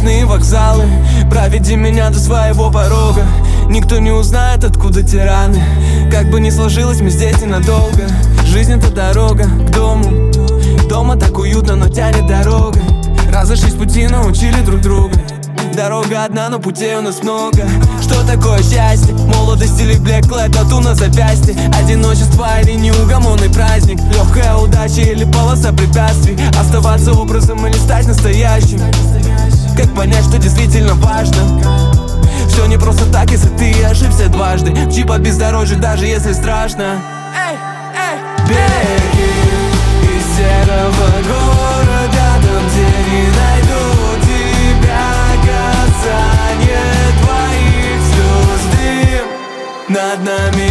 ночные вокзалы. Проведи меня до своего порога. Никто не узнает, откуда те раны. Как бы ни сложилось, мы здесь ненадолго. Жизнь — это дорога к дому. Дома так уютно, но тянет дорога. Раза 6 пути научили друг друга. Дорога одна, но путей у нас много. Что такое счастье? Молодость или блеклая тату на запястье? Одиночество или неугомонный праздник? Легкая удача или полоса препятствий? Оставаться образом или стать настоящим? Как понять, что действительно важно? Все не просто так, если ты ошибся дважды. Мчи по бездорожью, даже если страшно. Береги из серого города, там, где не найду тебя. Касание твоих слез, дым над нами